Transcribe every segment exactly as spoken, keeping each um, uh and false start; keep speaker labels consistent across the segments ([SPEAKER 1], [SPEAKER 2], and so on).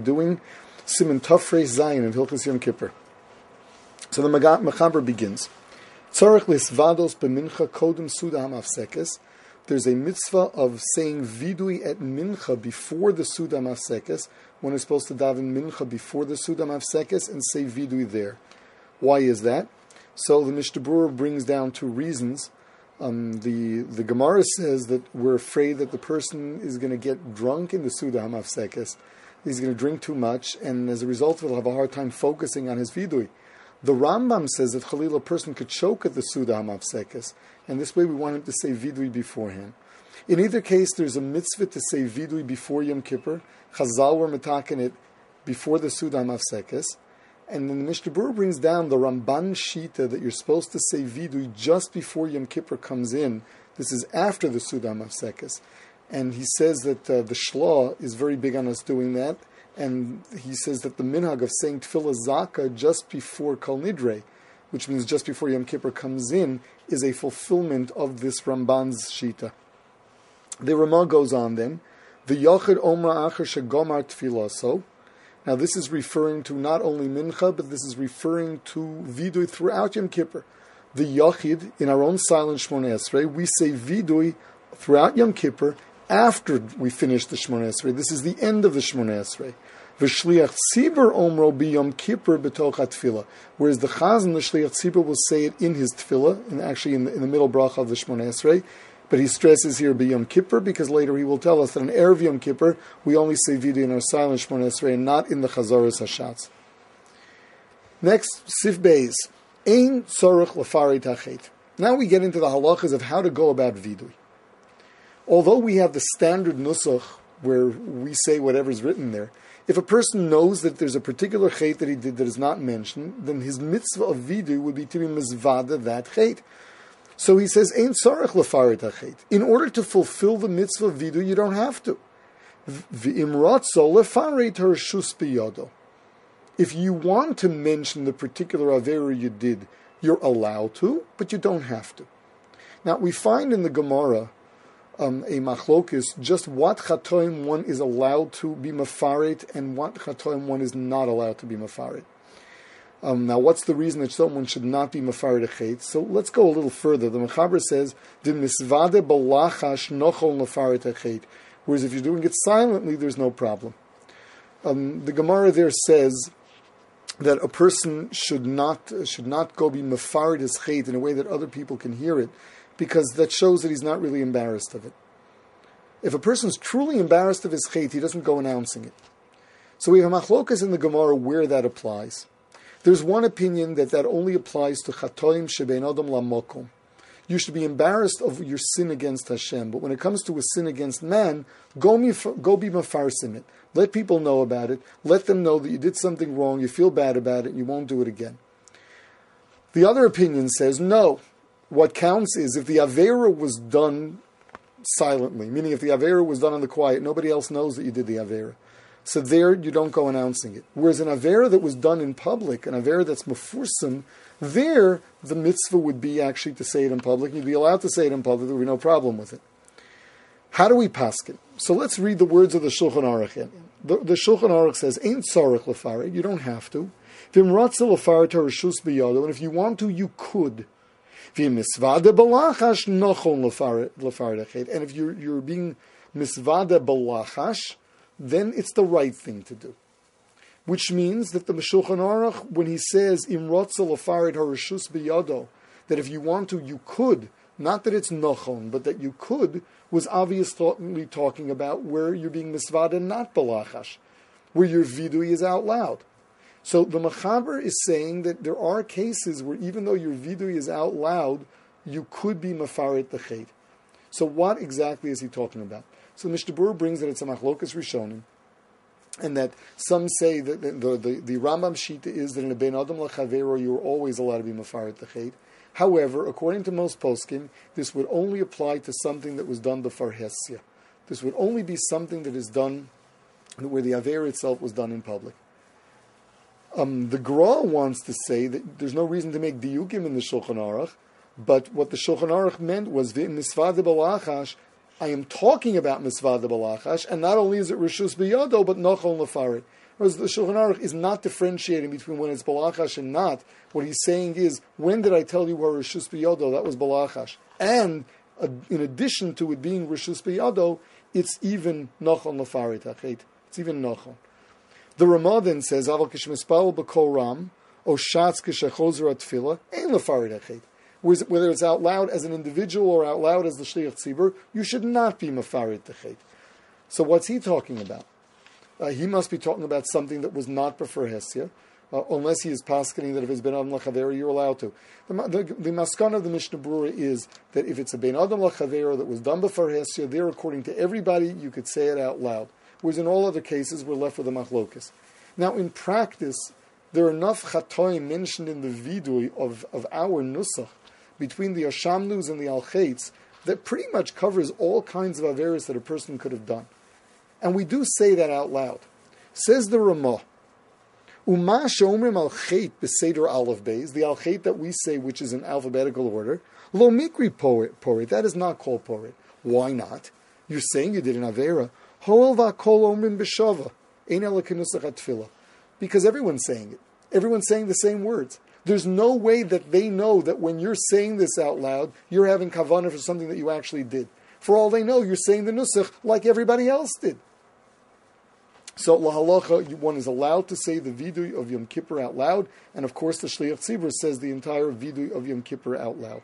[SPEAKER 1] doing Siman Tafrei Zayin of Hilchos Yom Kippur. So the Mechaber begins. Tzarech lisvados b'mincha kodem suda hamafsekes. There's a mitzvah of saying vidui at mincha before the suda hamafsekes. One is supposed to daven mincha before the suda hamafsekes and say vidui there. Why is that? So the Mishnah Berurah brings down two reasons. Um, the the Gemara says that we're afraid that the person is going to get drunk in the suda hamafsekes. He's going to drink too much, and as a result of it, he'll have a hard time focusing on his vidui. The Rambam says that Chalil, a person could choke at the Suda HaMafsekes, and this way we want him to say Vidui beforehand. In either case, there's a mitzvah to say Vidui before Yom Kippur. Chazal were metaken it before the Suda HaMafsekes. And then the Mishnah Berurah brings down the Ramban Shita that you're supposed to say Vidui just before Yom Kippur comes in. This is after the Suda HaMafsekes. And he says that uh, the Shlah is very big on us doing that. And he says that the minhag of saying Tefillah Zaka just before Kol Nidre, which means just before Yom Kippur comes in, is a fulfillment of this Ramban's Shita. The Ramah goes on then, the Yochid Omra Acher Shegomar Tfilaso. Now this is referring to not only Mincha, but this is referring to Vidui throughout Yom Kippur. The Yochid, in our own silent Shmoneh Esrei, we say Vidui throughout Yom Kippur after we finish the Shmoneh Esrei. This is the end of the Shmoneh Esrei. V'shliach tzibur omro b'yom kippur b'toch tefillah. Whereas the Chazan, the shliach tzibur, will say it in his tefillah, and actually in the, in the middle bracha of the Shmoneh Esrei. But he stresses here b'yom kippur because later he will tell us that in Erev Yom Kippur we only say vidui in our silent Shmoneh Esrei and not in the Chazaras Hashatz. Next, Sif Beis. Ein tzorech l'farei tachet. Now we get into the halachas of how to go about vidui. Although we have the standard nusach where we say whatever's written there, if a person knows that there's a particular chait that he did that is not mentioned, then his mitzvah of vidu would be to be mizvada that chait. So he says, Ein tzarech lefaret hachait. In order to fulfill the mitzvah of vidu, you don't have to. V'im ratzo lefaret harshus biyodo. If you want to mention the particular avera you did, you're allowed to, but you don't have to. Now, we find in the Gemara Um, a machlokis, just what chatoim one is allowed to be mafaret and what chatoim one is not allowed to be mafaret. Um, now, what's the reason that someone should not be mafaret a chet? So let's go a little further. The Mechaber says, "De misvade balachash nochol mafaret a chet." Whereas if you're doing it silently, there's no problem. Um, the Gemara there says that a person should not should not go be mafaret his chet in a way that other people can hear it, because that shows that he's not really embarrassed of it. If a person's truly embarrassed of his chait, he doesn't go announcing it. So we have machlokas in the Gemara where that applies. There's one opinion that that only applies to chatoim shebein adam lamokom. You should be embarrassed of your sin against Hashem, but when it comes to a sin against man, go, mif- go be mafarsim it. Let people know about it. Let them know that you did something wrong, you feel bad about it, and you won't do it again. The other opinion says, no. What counts is if the Avera was done silently, meaning if the Avera was done on the quiet, nobody else knows that you did the Avera. So there you don't go announcing it. Whereas an Avera that was done in public, an Avera that's mufursim, there the mitzvah would be actually to say it in public. You'd be allowed to say it in public, there would be no problem with it. How do we paskin? So let's read the words of the Shulchan Aruch. The, the Shulchan Aruch says, Ein tzarech lefaret, you don't have to. V'im ratzel lefaret harishus biyado, and if you want to, you could. And if you're, you're being misvada balachash, then it's the right thing to do. Which means that the Shulchan Aruch, when he says im rotzel afarid harishus biyado, that if you want to, you could, not that it's nochon, but that you could, was obviously talking about where you're being misvada not balachash, where your vidui is out loud. So the Mechaber is saying that there are cases where even though your vidui is out loud, you could be mafaret the chet. So what exactly is he talking about? So Mishnah Berurah brings that it's a machlokas rishonim, and that some say that the the, the, the Rambam Shita is that in a ben adam lachavero you're always allowed to be mafaret the chet. However, according to most poskim, this would only apply to something that was done b'far hesya. This would only be something that is done where the aver itself was done in public. Um, the Gra wants to say that there's no reason to make diyukim in the Shulchan Aruch, but what the Shulchan Aruch meant was misvada balachash. I am talking about misvada balachash, and not only is it rishus biyado, but nochon lefaret. Whereas the Shulchan Aruch is not differentiating between when it's balachash and not. What he's saying is, when did I tell you were rishus biyado? That was balachash. And uh, in addition to it being rishus biyado, it's even nachon lafarit hachet. It's even nachon. The Ramah then says, Aval kishmispal b'kol ram, o shatz kishachozer atfila, ein lafarit hachet. Whether it's out loud as an individual or out loud as the shliach tzibur, you should not be mafarit hachet. So what's he talking about? Uh, he must be talking about something that was not b'fer hesya, uh, unless he is paskening that if it's ben adam lachavera, you're allowed to. The, the, the maskana of the Mishnah Berurah is that if it's a ben adam lachavera that was done b'fer hesya, there, according to everybody, you could say it out loud. Whereas in all other cases, we're left with a machlokas. Now, in practice, there are enough chatoim mentioned in the vidui of, of our nusach between the ashamnus and the alcheitz that pretty much covers all kinds of averis that a person could have done. And we do say that out loud. Says the Ramah, Uma shomrim al chet b'seder aleph beis, the al chet that we say, which is in alphabetical order, lo mikri porit, that is not called porit. Why not? You're saying you did an avera. Hoel v'kol omrim b'shava, ein ela kenusach atfila. Because everyone's saying it. Everyone's saying the same words. There's no way that they know that when you're saying this out loud, you're having kavanah for something that you actually did. For all they know, you're saying the nusach like everybody else did. So, lahalacha, one is allowed to say the vidui of Yom Kippur out loud, and of course the Shliach Tzibur says the entire vidui of Yom Kippur out loud.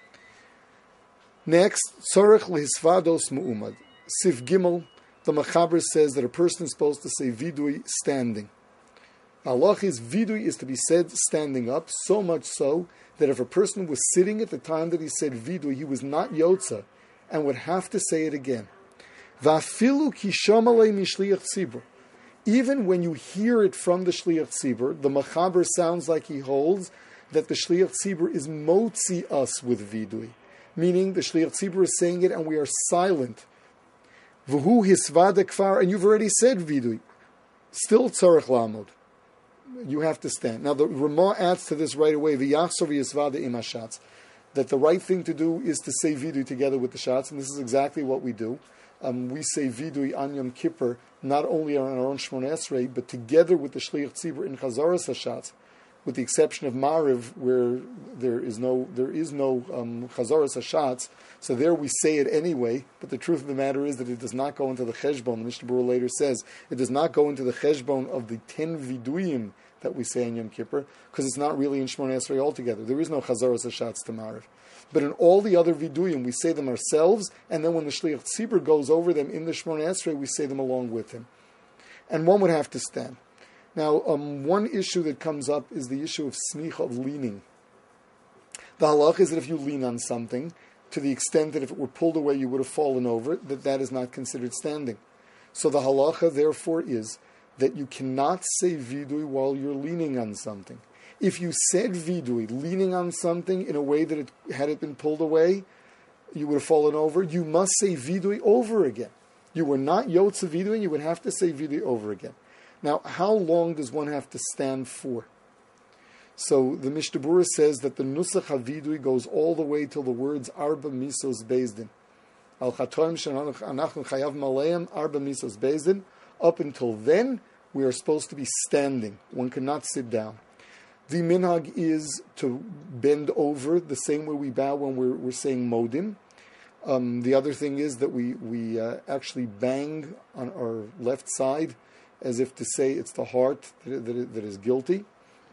[SPEAKER 1] Next, tzorech lehisvados mu'umad. Sif Gimel, the Machaber says that a person is supposed to say vidui standing. Halachis vidui is to be said standing up, so much so that if a person was sitting at the time that he said vidui, he was not yotza, and would have to say it again. Vafilu kishamalei mishliach tzibur. Even when you hear it from the Shliach Tzibur, the Machaber sounds like he holds that the Shliach Tzibur is motzi us with vidui, meaning the Shliach Tzibur is saying it and we are silent. V'hu hisvada kfar, and you've already said vidui. Still tzarech lamod. You have to stand. Now the Ramah adds to this right away, v'yachsor v'yisvada im hashatz, that the right thing to do is to say vidui together with the shots, and this is exactly what we do. Um, we say vidui on Yom Kippur, not only on our own Shmoneh Esrei, but together with the Shliach Tzibur in Chazaras Hashatz, with the exception of Mariv, where there is no there is no um, Chazaras Hashatz. So there we say it anyway. But the truth of the matter is that it does not go into the Cheshbon. The Mishnah Berurah later says it does not go into the Cheshbon of the ten viduyim that we say on Yom Kippur, because it's not really in Shmoneh Esrei altogether. There is no Chazaras Hashatz to Mariv. But in all the other viduyim, we say them ourselves, and then when the Shliach Tzibur goes over them in the Shmoneh Esrei, we say them along with him. And one would have to stand. Now, um, one issue that comes up is the issue of smicha, of leaning. The halach is that if you lean on something, to the extent that if it were pulled away you would have fallen over it, that that is not considered standing. So the halacha, therefore, is that you cannot say vidui while you're leaning on something. If you said vidui, leaning on something in a way that it, had it been pulled away, you would have fallen over, you must say vidui over again. You were not yotze vidui, and you would have to say vidui over again. Now, how long does one have to stand for? So the Mishnah Berurah says that the nusach havidui goes all the way till the words arba misos bezdin. Al chatoim shenanachnu chayav maleim arba misos bezdin. Up until then, we are supposed to be standing. One cannot sit down. The minhag is to bend over the same way we bow when we're, we're saying modim. Um, the other thing is that we, we uh, actually bang on our left side as if to say it's the heart that, that, that is guilty.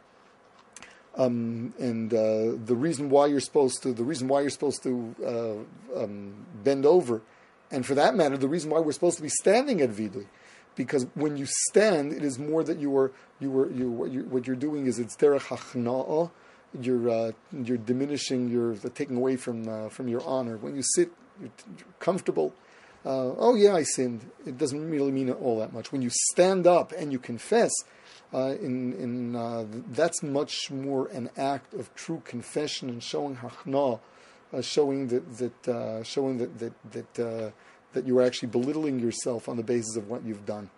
[SPEAKER 1] Um, and uh, the reason why you're supposed to, the reason why you're supposed to uh, um, bend over, and for that matter, the reason why we're supposed to be standing at vidui, because when you stand, it is more that you are you are you what you what you're doing is it's derech hachna'ah. You're uh, you're diminishing, you're taking away from uh, from your honor. When you sit, you're, you're comfortable. Uh, oh yeah, I sinned. It doesn't really mean all that much. When you stand up and you confess, uh, in in uh, that's much more an act of true confession and showing hachna'ah, uh, showing that that uh, showing that that that. Uh, that you are actually belittling yourself on the basis of what you've done.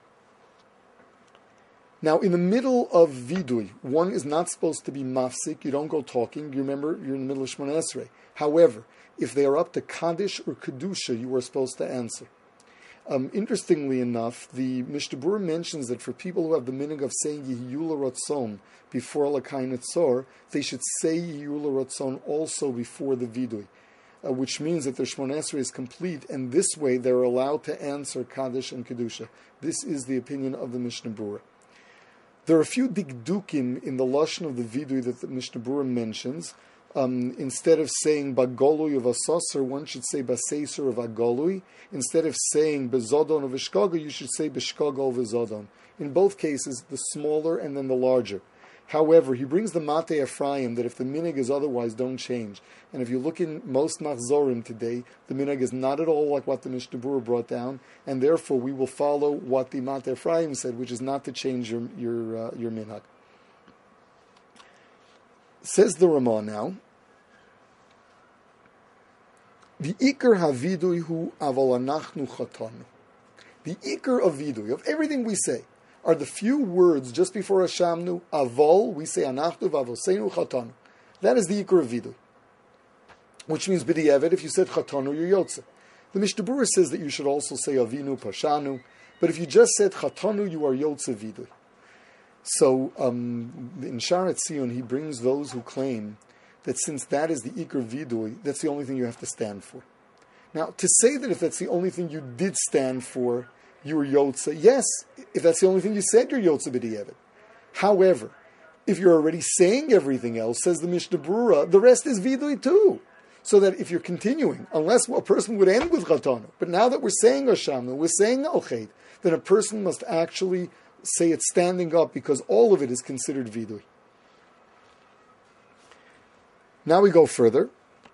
[SPEAKER 1] Now, in the middle of vidui, one is not supposed to be mafsik. You don't go talking. You remember, you're in the middle of Shmoneh Esrei. However, if they are up to Kaddish or Kedusha, you are supposed to answer. Um, interestingly enough, the Mishnah Berurah mentions that for people who have the minhag of saying Yihiyula Ratzon before Lakai Netzor, they should say Yihiyula Ratzon also before the Vidui, uh, which means that their Shmoneh Esrei is complete, and this way they're allowed to answer Kaddish and Kedusha. This is the opinion of the Mishnah Berurah. There are a few dikdukim in the lashon of the Vidui that the Mishnah Berurah mentions. Um, instead of saying bagolui of asasar, one should say baseiser of agolui. Instead of saying bezodon of ishkaga, you should say bishkaga of zodon. In both cases, the smaller and then the larger. However, he brings the Mate Ephraim that if the minhag is otherwise, don't change. And if you look in most machzorim today, the minhag is not at all like what the Mishnah Berurah brought down, and therefore we will follow what the Mate Ephraim said, which is not to change your your uh, your minhag. Says the Ramah now, the Iker havidui hu aval anachnu chatanu. The Iker of vidui, of everything we say, are the few words just before Hashamnu, avol, we say anachnu vavoseinu chatanu. That is the Iker of vidui. Which means b'di'evet, if you said chatanu, you're yotze. The Mishnah Berurah says that you should also say avinu pashanu, but if you just said chatanu, you are yotze vidui. So um, in Sharat Zion, he brings those who claim that since that is the Iker Vidui, that's the only thing you have to stand for. Now, to say that if that's the only thing you did stand for, you were Yotze, yes, if that's the only thing you said, you're Yotze B'di'evet. However, if you're already saying everything else, says the Mishnah Berurah, the rest is Vidui too. So that if you're continuing, unless a person would end with Chatanu, but now that we're saying Hashamnu, we're saying Al-Chet, then a person must actually say it standing up, because all of it is considered vidui. Now we go further.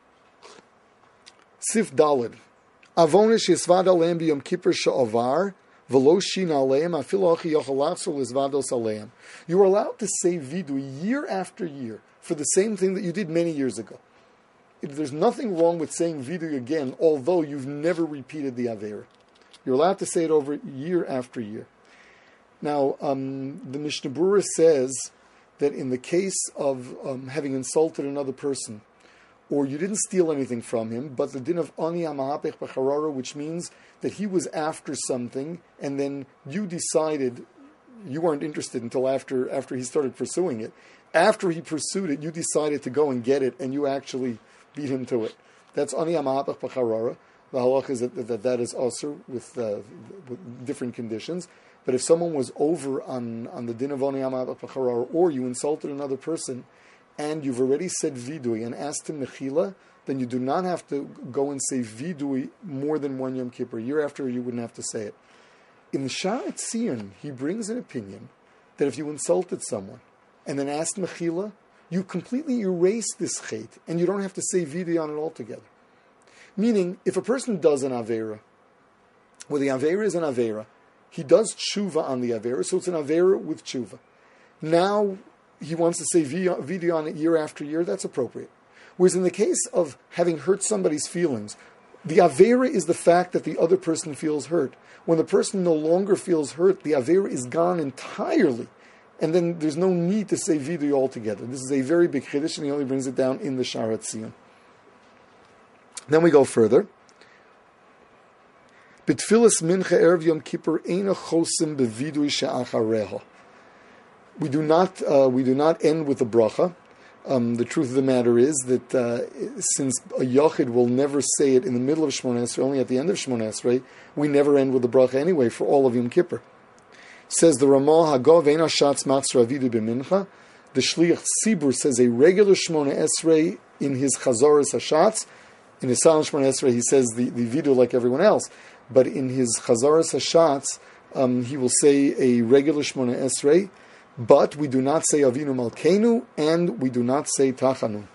[SPEAKER 1] Sif Daled. Avonish yisvad aleim b'yom kippur she'avar v'lo shin aleim afilu achi yochel lachzor l'zvados aleim. You are allowed to say vidui year after year for the same thing that you did many years ago. There's nothing wrong with saying vidui again, although you've never repeated the avera. You're allowed to say it over year after year. Now, um, the Mishnah Berurah says that in the case of um, having insulted another person, or you didn't steal anything from him, but the din of ani amahapech b'charara, which means that he was after something, and then you decided you weren't interested until after after he started pursuing it. After he pursued it, you decided to go and get it, and you actually beat him to it. That's ani amahapech b'charara. The halach is that that, that is asur with, uh, with different conditions. But if someone was over on, on the din of oni amahapech b'charara, or you insulted another person, and you've already said vidui and asked him mechila, then you do not have to go and say vidui more than one Yom Kippur. Year after you wouldn't have to say it. In Sharat Zion, he brings an opinion that if you insulted someone and then asked mechila, you completely erase this chet, and you don't have to say vidui on it altogether. Meaning, if a person does an avera, well, the avera is an avera, he does tshuva on the avera, so it's an avera with tshuva. Now, he wants to say vidui on it year after year, that's appropriate. Whereas in the case of having hurt somebody's feelings, the avera is the fact that the other person feels hurt. When the person no longer feels hurt, the avera is gone entirely. And then there's no need to say vidui altogether. This is a very big chiddush, and he only brings it down in the Sharat Zion. Then we go further. B'tfilas mincha erev Yom Kippur eina chosim bevidui she'achareha. We do not uh, we do not end with a bracha. Um, the truth of the matter is that uh, since a yachid will never say it in the middle of Shmoneh Esrei, only at the end of Shmoneh Esrei, we never end with a bracha anyway for all of Yom Kippur. Says the Ramah, Hagov eina shatz matzra avidu b'mincha. The Shliach Tzibur says a regular Shmoneh Esrei in his Chazaras Hashatz. In his silent Shmoneh Esrei, he says the, the vidu like everyone else. But in his Chazaras Hashatz, um, he will say a regular Shmoneh Esrei. But we do not say Avinu Malkeinu, and we do not say Tachanu.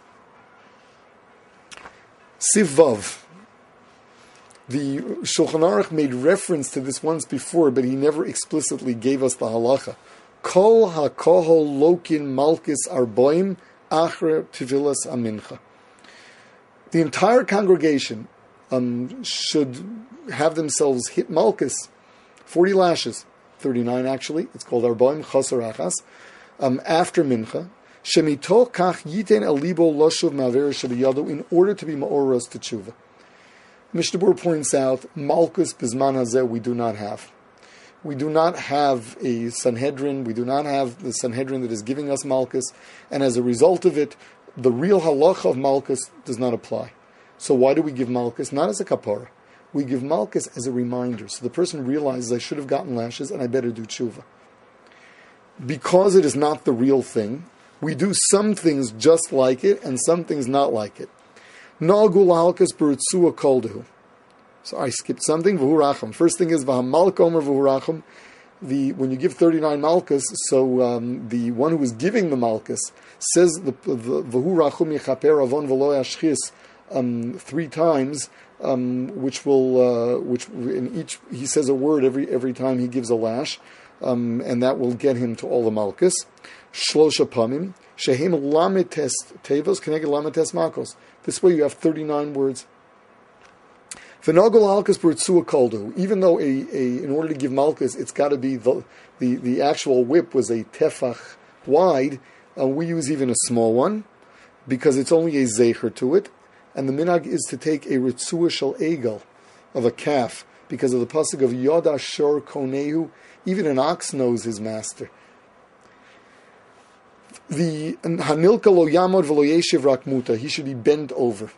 [SPEAKER 1] Sivav. The Shulchan Aruch made reference to this once before, but he never explicitly gave us the halacha. Kol hakohol lokin malkis arboim achre tevilas amincha. The entire congregation um, should have themselves hit malchus, forty lashes, thirty-nine actually, it's called arboim chasar achas, um, after mincha, shemito kach yiten alibo loshuv maver shabiyadu, in order to be ma'oros to tshuva. Mishnah Berurah points out, Malkus Bizman Hazeh we do not have. We do not have a Sanhedrin, we do not have the Sanhedrin that is giving us Malkus, and as a result of it, the real halacha of Malkus does not apply. So why do we give Malkus? Not as a kapara. We give Malkus as a reminder. So the person realizes, I should have gotten lashes and I better do tshuva. Because it is not the real thing, we do some things just like it and some things not like it. Na'agul halkas b'ritzua koldehu. So I skipped something. V'huracham. First thing is v'hamalka omer v'huracham. The when you give thirty-nine malchus, so um, the one who is giving the malchus says the v'hurachum yichaper avon v'lo yashchis um, three times, um, which will uh, which in each he says a word every every time he gives a lash, um, and that will get him to all the malchus. Shlosha pamim shehem lametes tevos keneged lametes makos. This way you have thirty-nine words. Even though a, a in order to give malchus, it's got to be the, the the actual whip was a tefach wide. Uh, we use even a small one because it's only a zecher to it, and the minhag is to take a ritzua shel egel of a calf because of the pasuk of Yod Asher Konehu. Even an ox knows his master. The hanilka lo yamod v'lo yeshiv rak muta. He should be bent over.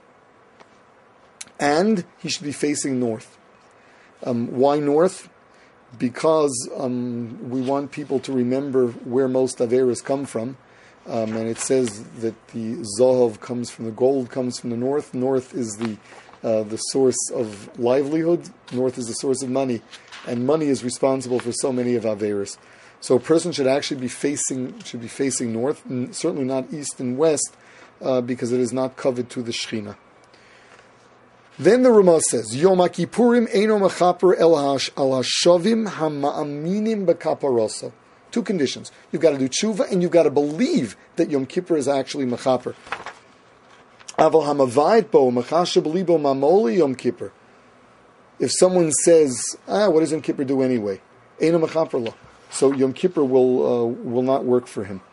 [SPEAKER 1] And he should be facing north. Um, why north? Because um, we want people to remember where most Averas come from. Um, and it says that the Zohov comes from the gold, comes from the north. North is the uh, the source of livelihood. North is the source of money. And money is responsible for so many of Averas. So a person should actually be facing should be facing north, and certainly not east and west, uh, because it is not covered to the Shechina. Then the Ramah says, Yom HaKippurim eino mechaper el al hashovim hama'aminim bekaparoso. Two conditions. You've got to do tshuva and you've got to believe that Yom Kippur is actually mechaper. Aval hamavayit bo mechashe b'libo mamoli Yom Kippur. If someone says, ah, what does Yom Kippur do anyway? Eino mechaper lo. So Yom Kippur will uh, will not work for him.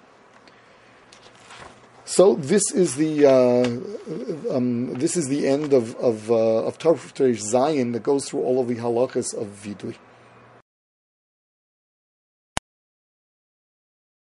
[SPEAKER 1] So this is the uh, um, this is the end of of uh, of Tafresh Zayin that goes through all of the halachas of Vidui.